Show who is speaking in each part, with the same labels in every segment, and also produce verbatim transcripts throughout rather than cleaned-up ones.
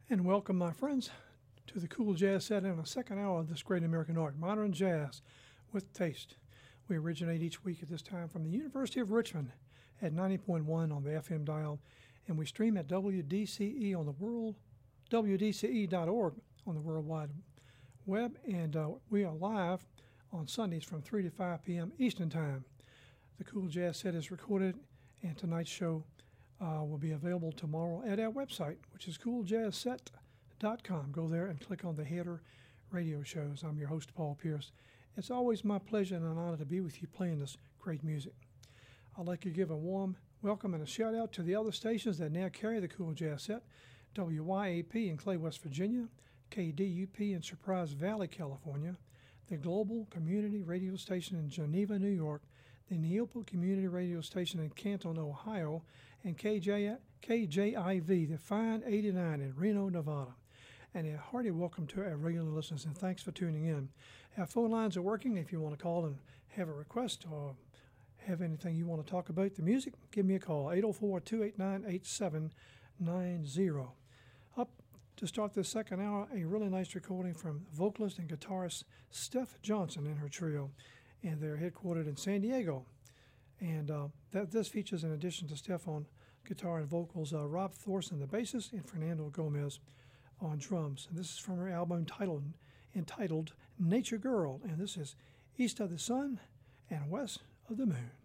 Speaker 1: And welcome, my friends, to the Cool Jazz Set in a second hour of this great American art, modern jazz with taste. We originate each week at this time from the University of Richmond at ninety point one on the F M dial, and we stream at W D C E on the world, W D C E dot org on the World Wide Web, and uh, we are live on Sundays from three to five p.m. Eastern Time. The Cool Jazz Set is recorded, and tonight's show Uh, will be available tomorrow at our website, which is cool jazz set dot com. Go there and click on the header radio shows. I'm your host, Paul Pierce. It's always my pleasure and an honor to be with you playing this great music. I'd like to give a warm welcome and a shout out to the other stations that now carry the Cool Jazz Set. W Y A P in Clay, West Virginia, K D U P in Surprise Valley, California, the Global Community Radio Station in Geneva, New York, the Neopa Community Radio Station in Canton, Ohio, and K J, K J I V, the Fine eighty-nine in Reno, Nevada. And a hearty welcome to our regular listeners, and thanks for tuning in. Our phone lines are working. If you want to call and have a request or have anything you want to talk about the music, give me a call, eight oh four, two eight nine, eight seven nine zero. Up to start this second hour, a really nice recording from vocalist and guitarist Steph Johnson and her trio, and they're headquartered in San Diego. And uh, that this features, in addition to Steph on guitar and vocals, uh, Rob Thorson, the bassist, and Fernando Gomez on drums. And this is from her album titled, entitled Nature Girl, and this is East of the Sun and West of the Moon.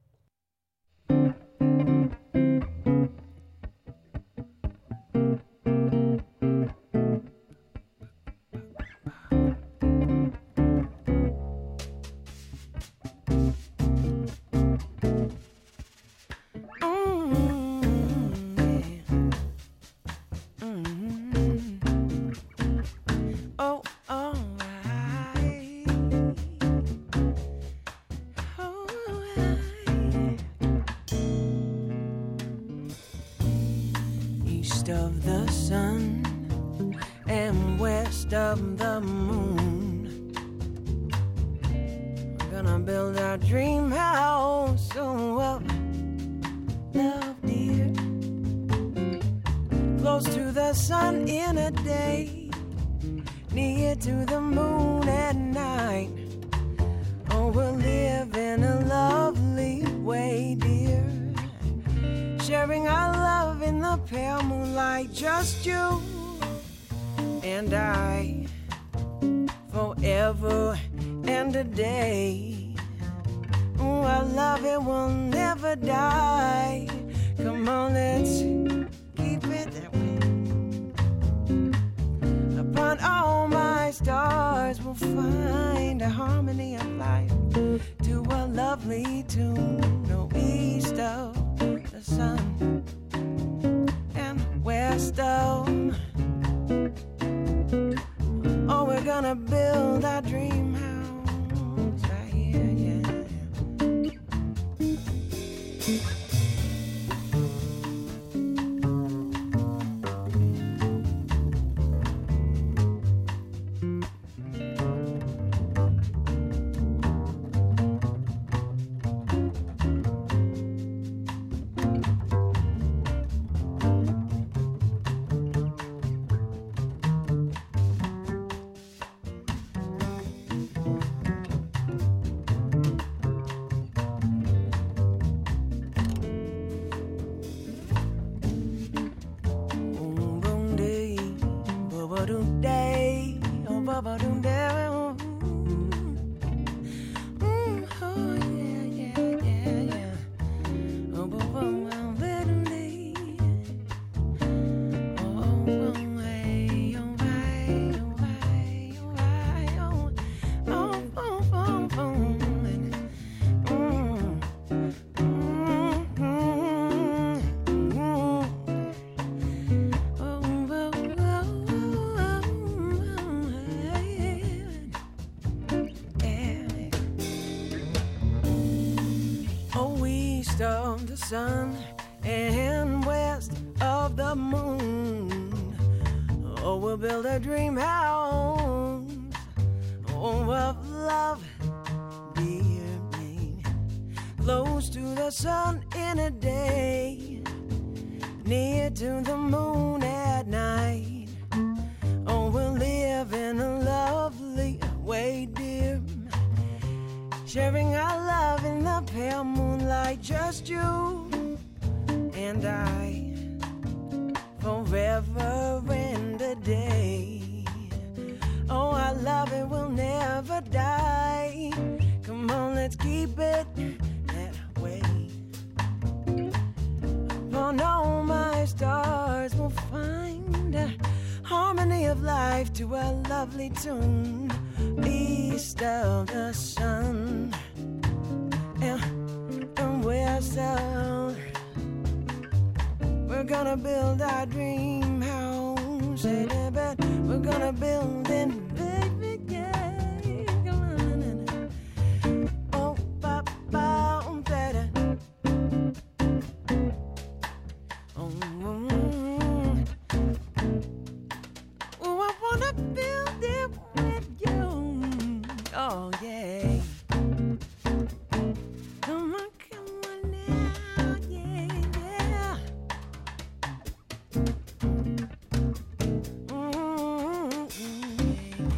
Speaker 2: Of the sun and west of the moon, we're gonna build our dream house. Oh, well, love, dear, close to the sun in a day, near to the moon at night. Oh, we'll live in a lovely way, dear, sharing our love in the pale moonlight, just you and I, forever and a day. Oh, our love, it will never die. Come on, let's keep it that way. Upon all my stars, we'll find a harmony of life to a lovely tune. No east of the sun and west of. Oh, we're gonna build our dream house right here, yeah. Of the sun and west of the moon. Oh, we'll build a dream house, oh, of love, dear me, close to the sun in a day, near to the moon at night. just you and I, forever and a day. Oh, our love, it will never die. Come on, let's keep it that way. Upon all my stars will find a harmony of life to a lovely tune, east of the sun. And, and we're so, we're gonna build our dream house, but we're gonna build it, baby, yeah. Come on. Oh, ba, ba, um, better. Oh, mm. Oh, I wanna build it with you. Oh, yeah. Come on, come on now, yeah, yeah. Mm-hmm.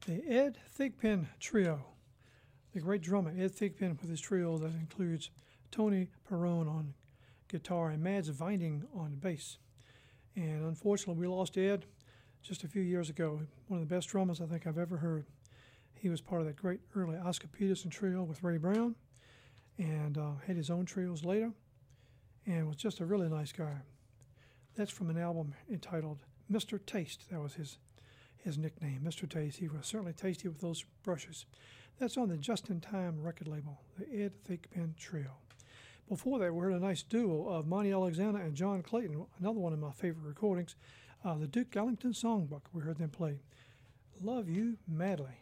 Speaker 1: the Ed Thigpen Trio. The great drummer Ed Thigpen with his trio that includes Tony Perrone on guitar and Mads Vinding on bass. And unfortunately, we lost Ed just a few years ago. One of the best drummers I think I've ever heard. He was part of that great early Oscar Peterson trio with Ray Brown, and uh, had his own trios later, and was just a really nice guy. That's from an album entitled Mister Taste. That was his his nickname, Mister Taste. He was certainly tasty with those brushes. That's on the Just in Time record label, the Ed Thigpen Trio. Before that, we heard a nice duo of Monty Alexander and John Clayton, another one of my favorite recordings, uh, the Duke Ellington Songbook. We heard them play Love You Madly.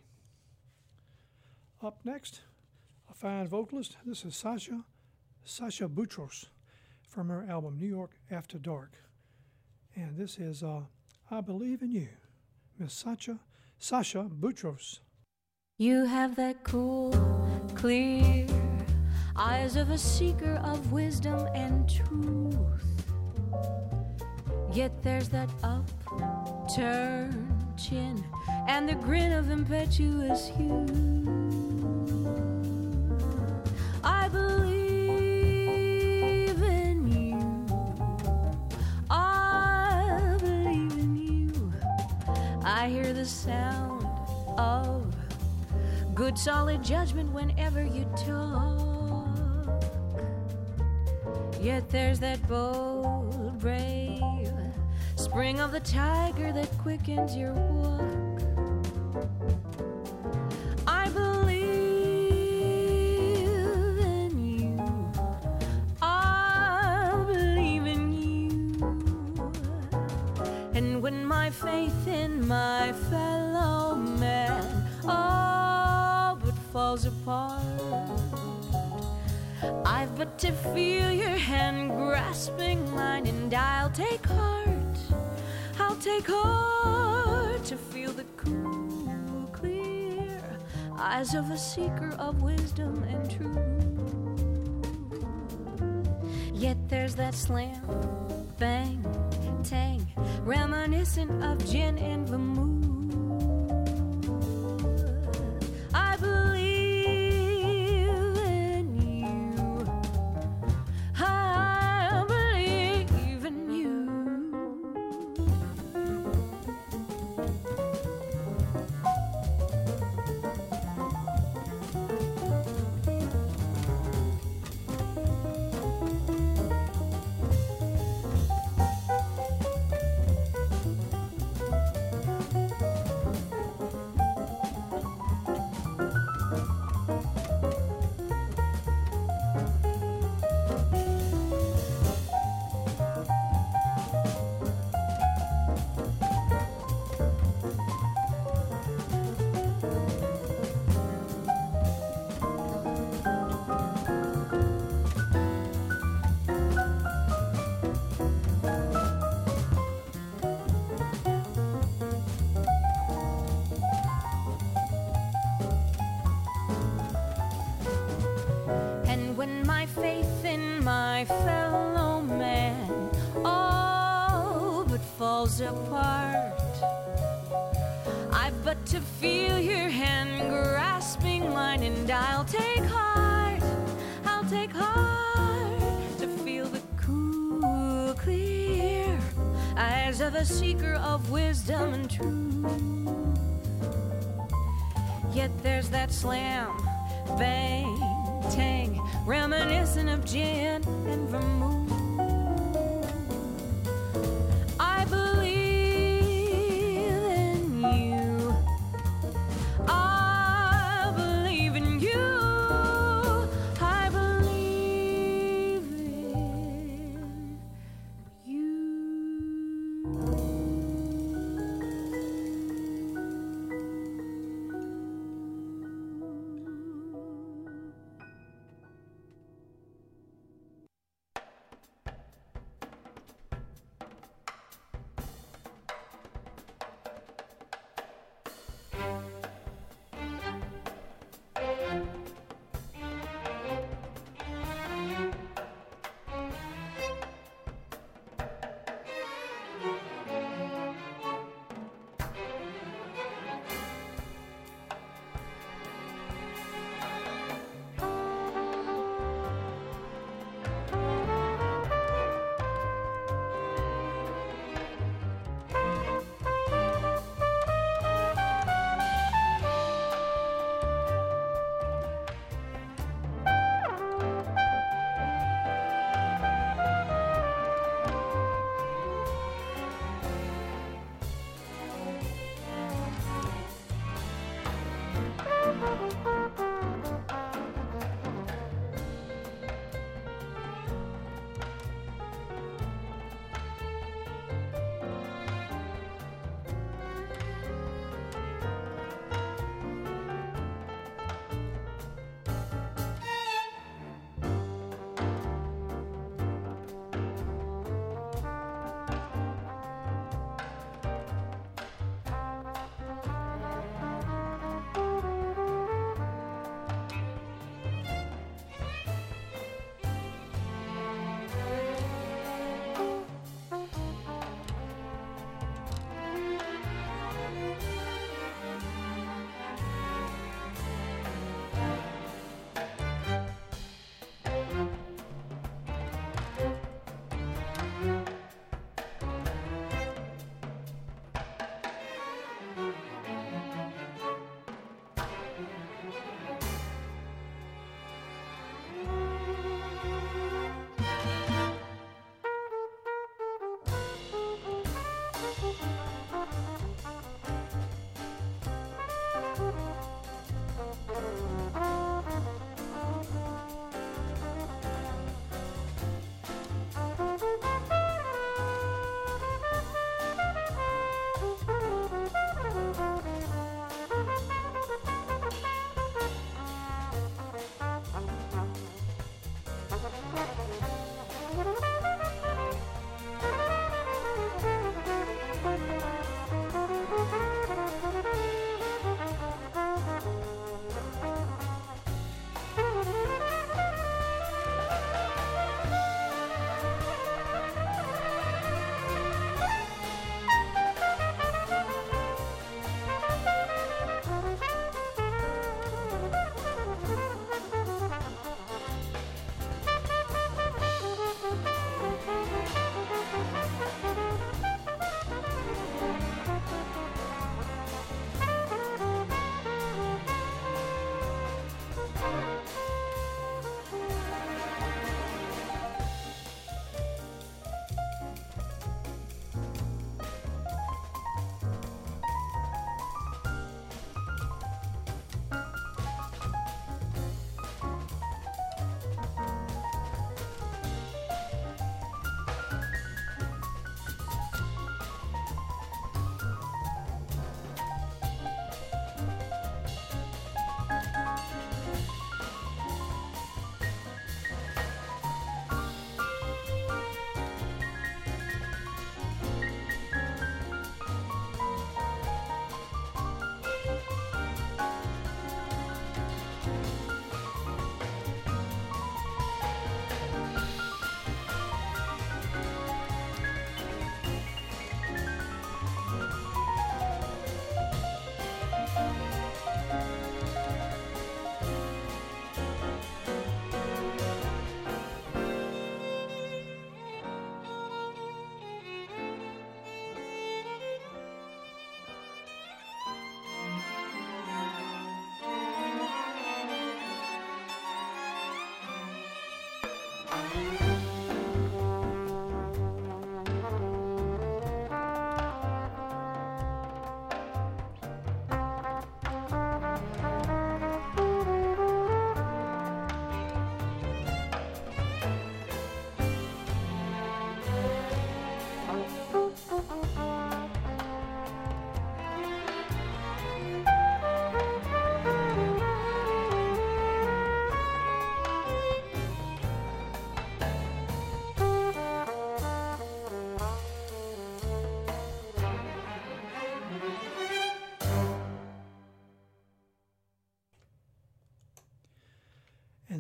Speaker 1: Up next, a fine vocalist. This is Sasha, Sasha Boutros from her album New York After Dark. And this is uh, I Believe in You, Miss Sasha, Sasha Boutros.
Speaker 3: You have that cool, clear eyes of a seeker of wisdom and truth. Yet there's that upturned chin and the grin of impetuous youth. I believe in you. I believe in you. I hear the sound of good solid judgment whenever you talk. Yet there's that bold, brave spring of the tiger that quickens your walk. I believe in you. I believe in you. And when my faith in my fellow man all but falls apart, I've but to feel your hand grasping mine, and I'll take heart, I'll take heart to feel the cool, clear eyes of a seeker of wisdom and truth. Yet there's that slam, bang, tang, reminiscent of gin and vermouth. I believe apart, I've but to feel your hand grasping mine, and I'll take heart, I'll take heart to feel the cool, clear eyes of a seeker of wisdom and truth. Yet there's that slam, bang, tang, reminiscent of gin and vermouth.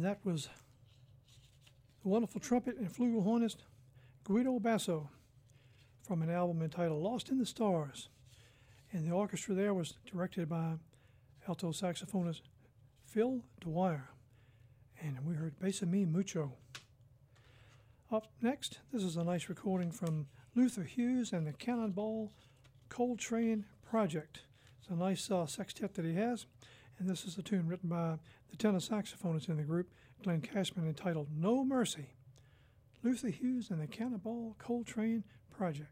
Speaker 1: that was the wonderful trumpet and flugelhornist Guido Basso from an album entitled Lost in the Stars. And the orchestra there was directed by alto saxophonist Phil Dwyer. And we heard Bésame Mucho. Up next, this is a nice recording from Luther Hughes and the Cannonball Coltrane Project. It's a nice uh, sextet that he has, and this is a tune written by the tenor saxophonist in the group, Glenn Cashman, entitled No Mercy. Luther Hughes and the Cannonball Coltrane Project.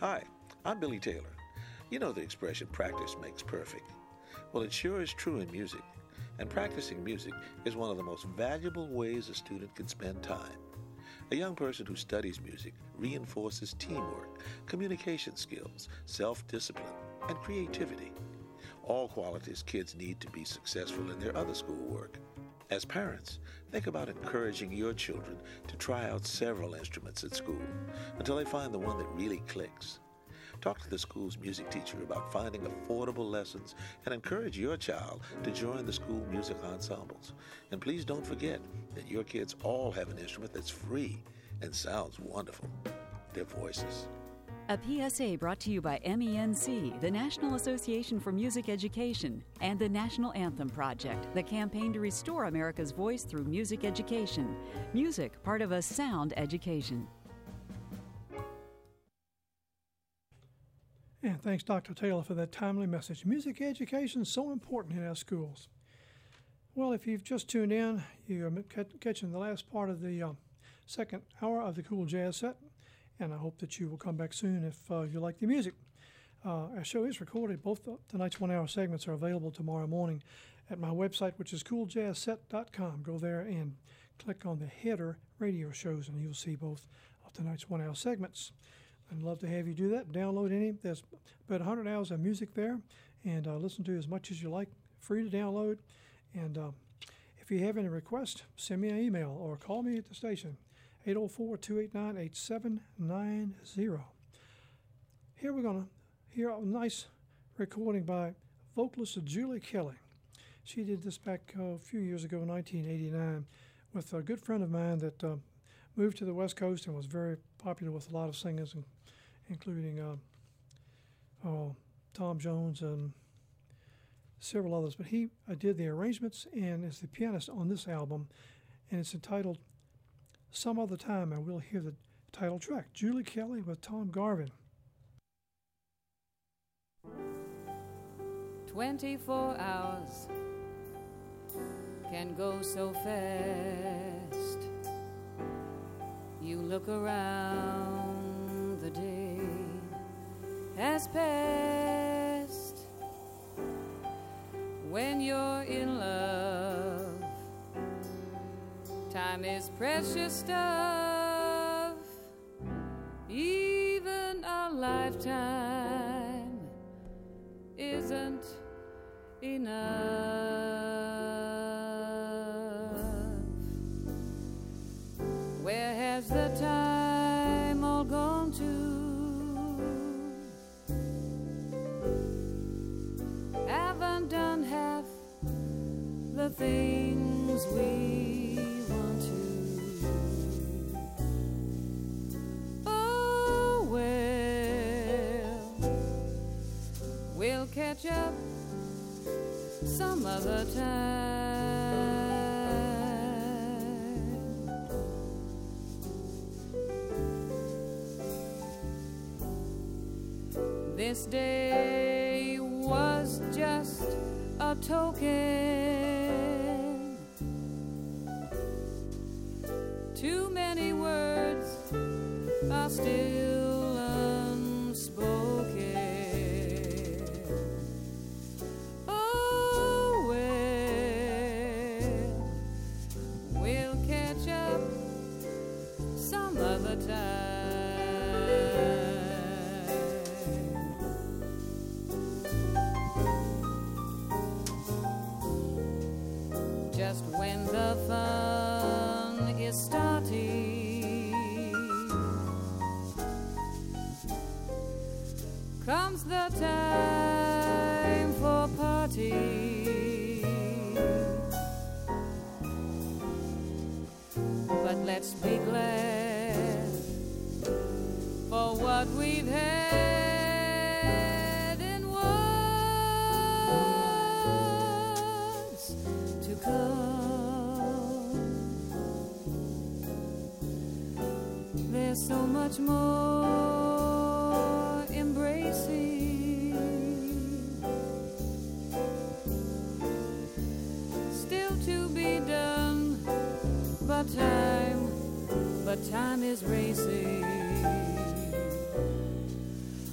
Speaker 4: Hi, I'm Billy Taylor. You know the expression, practice makes perfect. Well, it sure is true in music, and practicing music is one of the most valuable ways a student can spend time. A young person who studies music reinforces teamwork, communication skills, self-discipline, and creativity. All qualities kids need to be successful in their other schoolwork. As parents, think about encouraging your children to try out several instruments at school until they find the one that really clicks. Talk to the school's music teacher about finding affordable lessons and encourage your child to join the school music ensembles. And please don't forget that your kids all have an instrument that's free and sounds wonderful. Their voices.
Speaker 5: A P S A brought to you by M E N C, the National Association for Music Education, and the National Anthem Project, the campaign to restore America's voice through music education. Music, part of a sound education.
Speaker 1: And thanks, Doctor Taylor, for that timely message. Music education is so important in our schools. Well, if you've just tuned in, you're catching the last part of the uh, second hour of the Cool Jazz Set, and I hope that you will come back soon if uh, you like the music. Uh, our show is recorded. Both tonight's one-hour segments are available tomorrow morning at my website, which is cool jazz set dot com. Go there and click on the header radio shows, and you'll see both of tonight's one-hour segments. I'd love to have you do that. Download any. There's about one hundred hours of music there, and uh, listen to as much as you like. Free to download. And uh, if you have any requests, send me an email or call me at the station, eight oh four, two eight nine, eight seven nine zero. Here we're going to hear a nice recording by vocalist Julie Kelly. She did this back uh, a few years ago, nineteen eighty-nine, with a good friend of mine that uh, moved to the West Coast and was very popular with a lot of singers, and, including uh, uh, Tom Jones and several others. But he uh, did the arrangements and is the pianist on this album, and it's entitled Some Other Time, and we'll hear the title track, Julie Kelly with Tom Garvin.
Speaker 3: Twenty-four hours can go so fast. You look around, the day has passed. When you're in love, time is precious stuff. Even a lifetime isn't enough. Where has the time all gone to? Haven't done half the things we want to. Oh, well, we'll catch up some other time. This day was just a token. Too many words are still unspoken. Oh, well, we'll catch up some other time. Just when the fun is starting, comes the time for party. But let's be glad for what we've had and what's to come. There's so much more embracing still to be done, but time, but time is racing.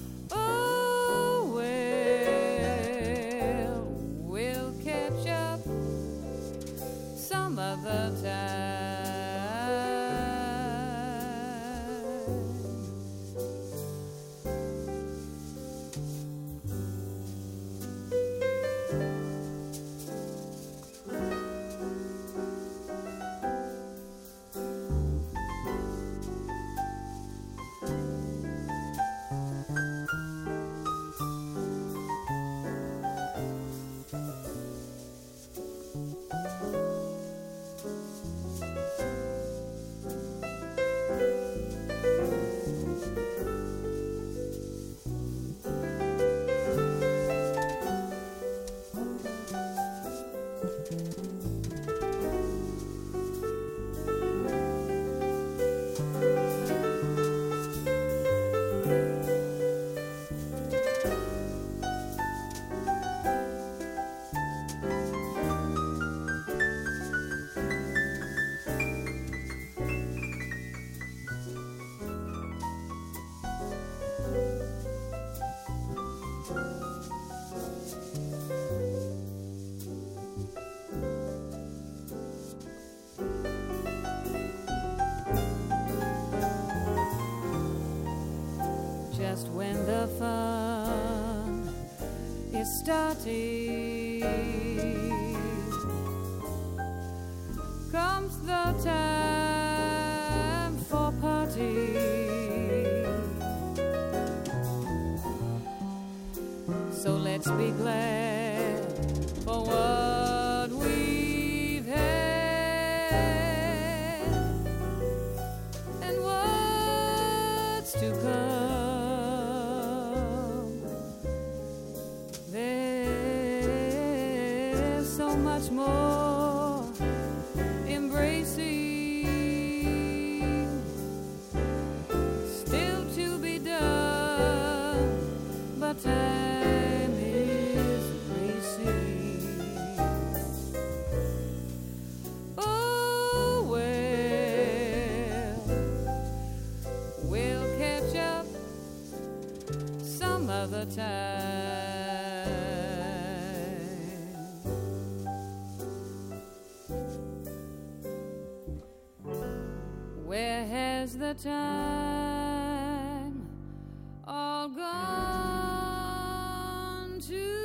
Speaker 3: just when the fun is starting, comes the time for party. So let's be glad for what we've had and what's to come. There's so much more embracing still to be done, but time is racing. Oh well, we'll catch up some other time. Where has the time all gone to?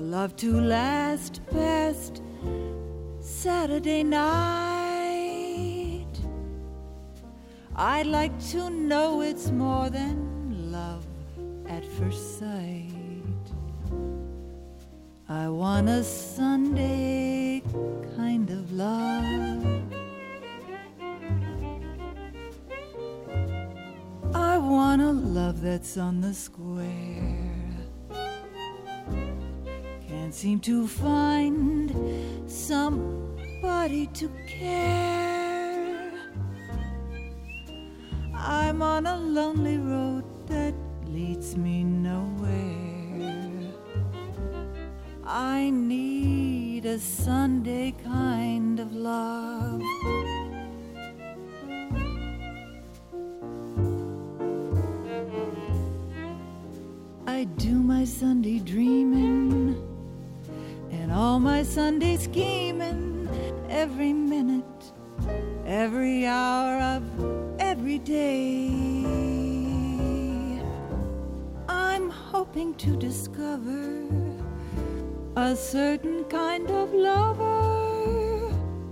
Speaker 6: love to last past Saturday night. I'd like to know it's more than love at first sight. I want a Sunday kind of love. I want a love that's on the square. Can't seem to find somebody to care. I'm on a lonely road that leads me nowhere. I need a Sunday kind of love. I do my Sunday dreaming and all my Sunday scheming every minute, every hour of every day. I'm hoping to discover a certain kind of lover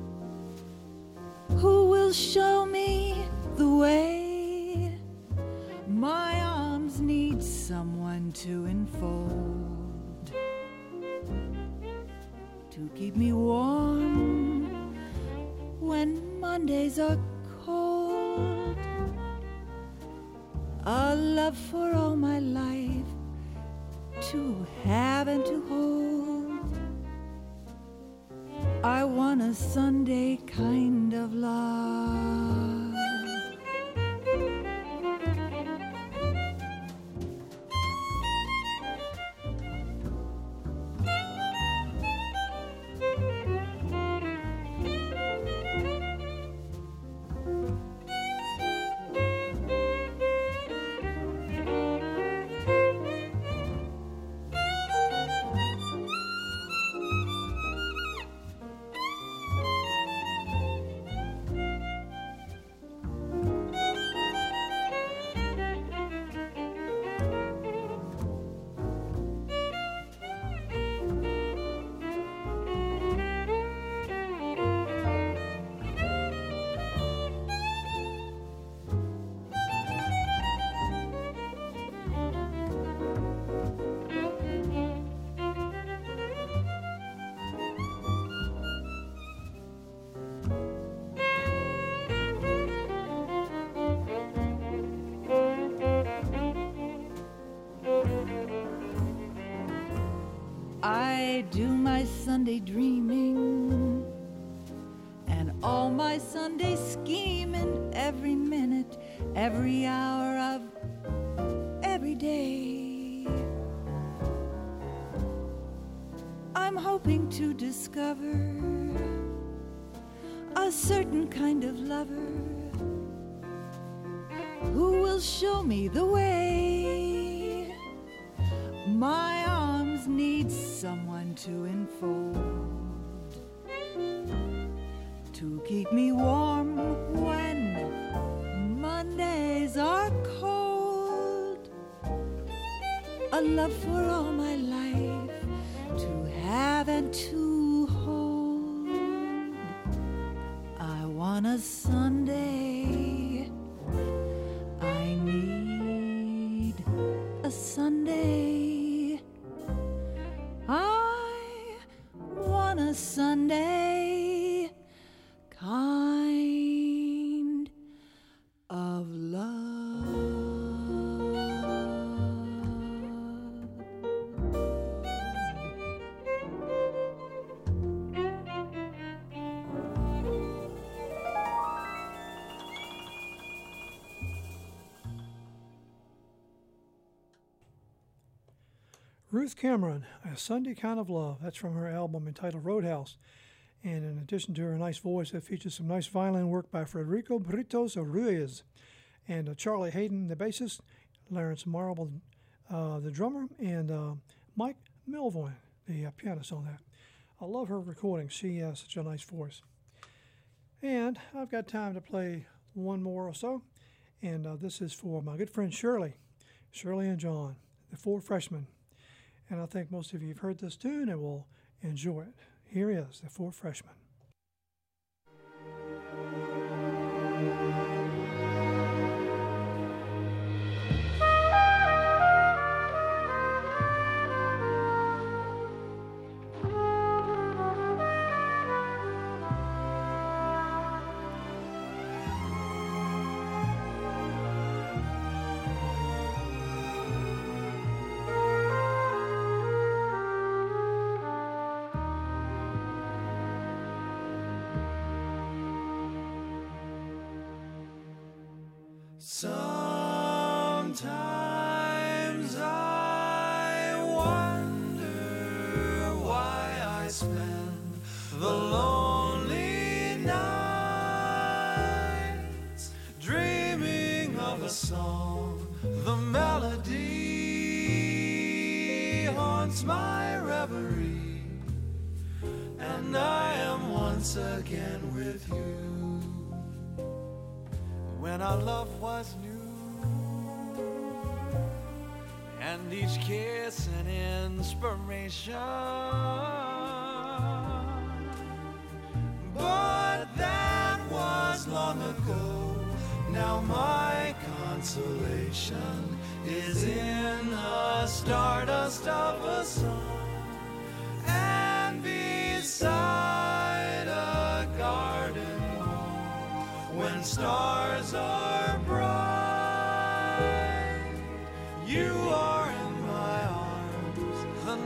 Speaker 6: who will show me the way. My arms need someone to enfold, to keep me warm when Mondays are cold. A love for all my life to have and to hold. I want a Sunday kind of love. I do my Sunday dreaming and all my Sunday scheming every minute, every hour of every day. I'm hoping to discover a certain kind of lover who will show me the way. My arms need someone to enfold, to keep me warm when Mondays are cold. A love for all my life to have and to hold. I want a Sunday. I need a Sunday. I want a Sunday kind of love.
Speaker 1: Ruth Cameron, A Sunday Kind of Love. That's from her album entitled Roadhouse. And in addition to her nice voice, it features some nice violin work by Federico Britos Ruiz and uh, Charlie Hayden, the bassist, Lawrence Marble, uh, the drummer, and uh, Mike Melvoin, the uh, pianist on that. I love her recording. She has such a nice voice. And I've got time to play one more or so. And uh, this is for my good friend Shirley, Shirley and John, the four freshmen. and I think most of you have heard this tune and will enjoy it. Here is the Four Freshmen.
Speaker 2: Sometimes I wonder why I spend the lonely nights dreaming of a song. The melody haunts my reverie, and I am once again with you. When our love was new, and each kiss an inspiration, but that was long ago. Now my consolation is in the stardust of a song, and beside a garden wall, when stars are bright, you are in my arms. The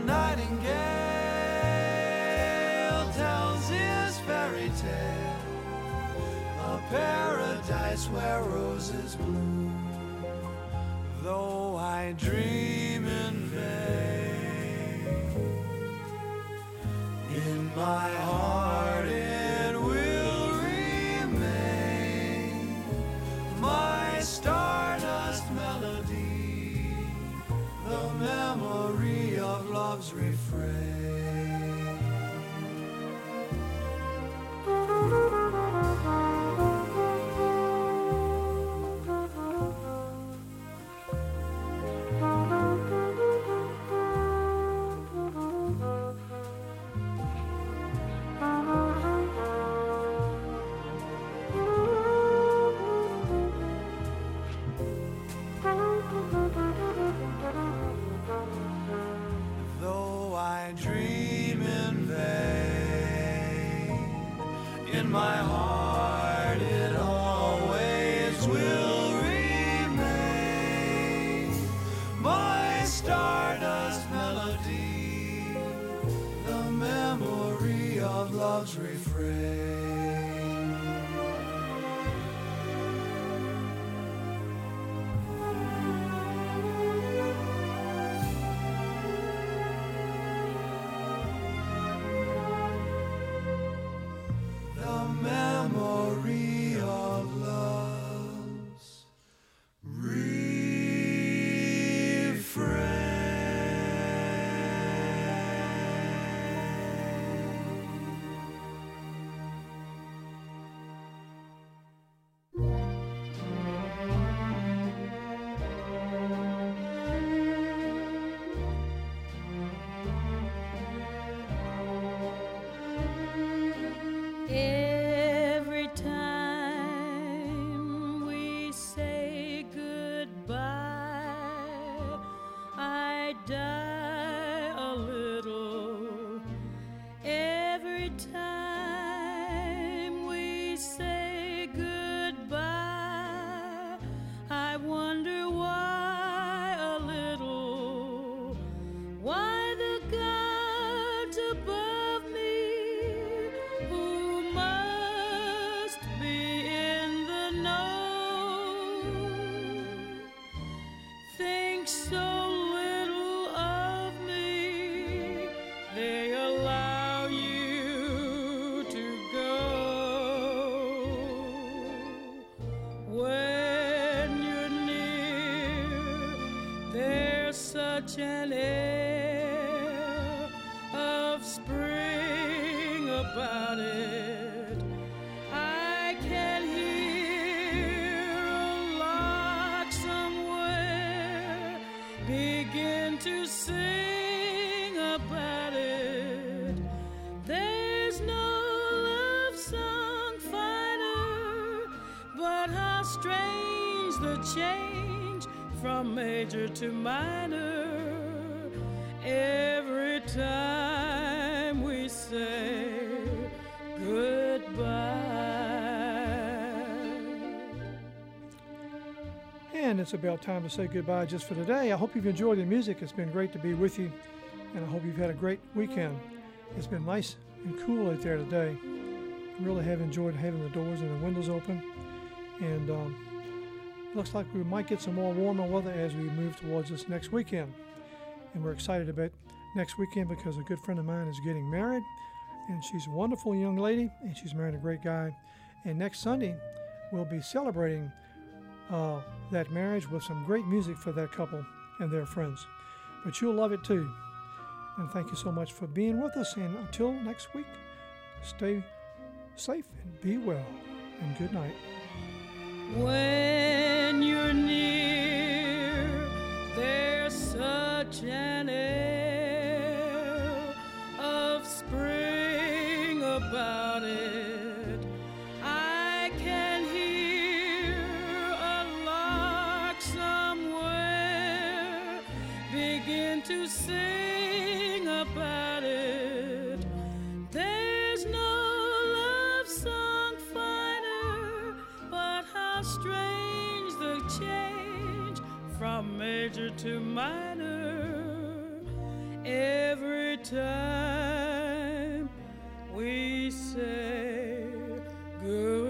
Speaker 2: nightingale tells his fairy tale, a paradise where roses bloom. Though I dream in vain, in my heart it will remain, my stardust melody, the memory of love's refrain. Though I dream in vain, in my heart it always will remain, my stardust melody, the memory of love's refrain. The memory of love's
Speaker 3: Every time we say goodbye, I die a little. Every time we say goodbye, I wonder why a little. Why the gods above me, who must be in the know, think so little of me, they allow you to go. When you're near, there's such an air of spring about it. I can hear a lark somewhere begin to sing.
Speaker 7: change from major to minor every time we say goodbye.
Speaker 1: And it's about time to say goodbye just for today. I hope you've enjoyed the music. It's been great to be with you, and I hope you've had a great weekend. It's been nice and cool out there today. I really have enjoyed having the doors and the windows open, and um, looks like we might get some more warmer weather as we move towards this next weekend. And we're excited about next weekend because a good friend of mine is getting married, and she's a wonderful young lady, and she's married a great guy. And next Sunday, we'll be celebrating uh, that marriage with some great music for that couple and their friends. But you'll love it too. And thank you so much for being with us. And until next week, stay safe and be well. And good night.
Speaker 7: When you're near, there's such an air of spring about it. I can hear a lark somewhere begin to sing about it. There's no love song finer, but how strange the change from major to minor every time we say goodbye.